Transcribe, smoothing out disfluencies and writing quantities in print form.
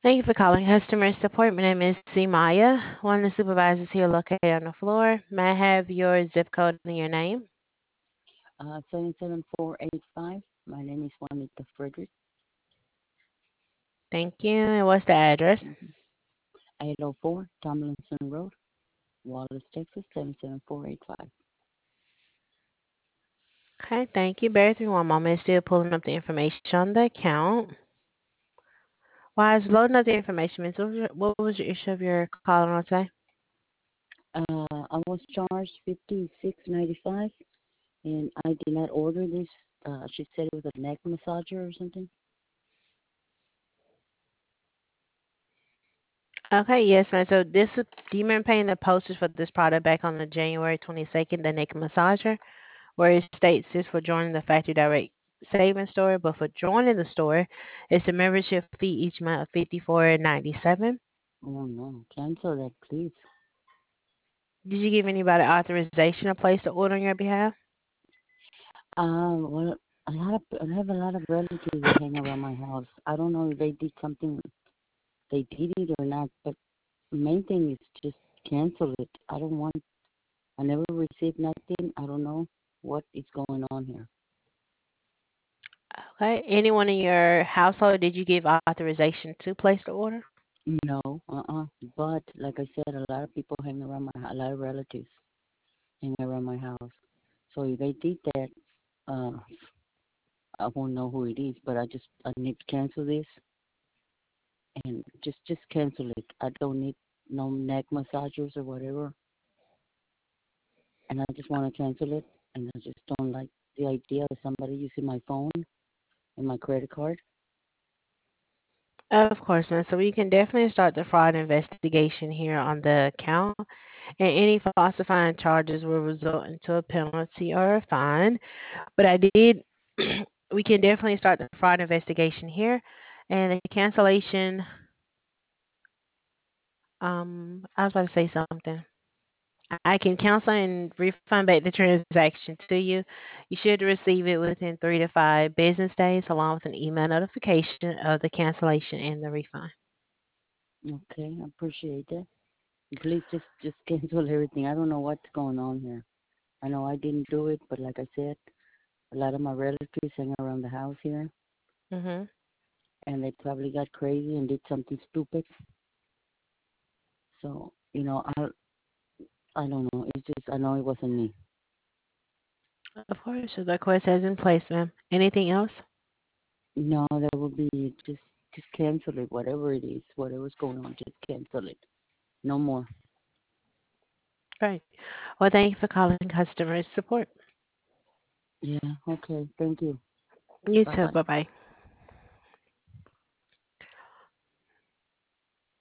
Thank you for calling customer support. My name is Maya, one of the supervisors here located on the floor. May I have your zip code and your name? 77485. My name is Juanita Frederick. Thank you. And what's the address? 804 Tomlinson Road, Wallace, Texas, 77485. Okay, thank you. Bear with me one moment. Still pulling up the information on the account. While I was loading up the information, Miss, what was your issue of your calling on today? I was charged 56.95, and I did not order this. She said it was a neck massager or something. Okay, yes, ma'am. So do you remember paying the postage for this product back on the January 22nd, the naked massager, where it states this for joining the Factory Direct Savings Store, but for joining the store, it's a membership fee each month of 54.97. Oh no, cancel that, please. Did you give anybody authorization to place the order on your behalf? Well, I have a lot of relatives that hang around my house. I don't know if they did something, they did it or not, but the main thing is just cancel it. I don't want. I never received nothing. I don't know what is going on here. Okay. Anyone in your household, did you give authorization to place the order? No, But like I said, a lot of people hang around a lot of relatives hang around my house. So if they did that, uh, I won't know who it is. But I need to cancel this and just cancel it. I don't need no neck massagers or whatever, and I just want to cancel it. And I just don't like the idea of somebody using my phone and my credit card. Of course, man. So we can definitely start the fraud investigation here on the account, and any falsifying charges will result into a penalty or a fine. But I did, we can definitely start the fraud investigation here, and the cancellation. I was about to say something. I can cancel and refund back the transaction to you. You should receive it within 3 to 5 business days, along with an email notification of the cancellation and the refund. Okay, I appreciate that. Please just cancel everything. I don't know what's going on here. I know I didn't do it, but like I said, a lot of my relatives hang around the house here, Hmm. and they probably got crazy and did something stupid. So I don't know. It's just I know it wasn't me. Of course, so the request has in place, ma'am. Anything else? No, that would be just cancel it. Whatever it is, whatever's going on, just cancel it. No more. Great. Well, thank you for calling customer support. Yeah. Okay. Thank you. You Bye too. bye. Bye bye.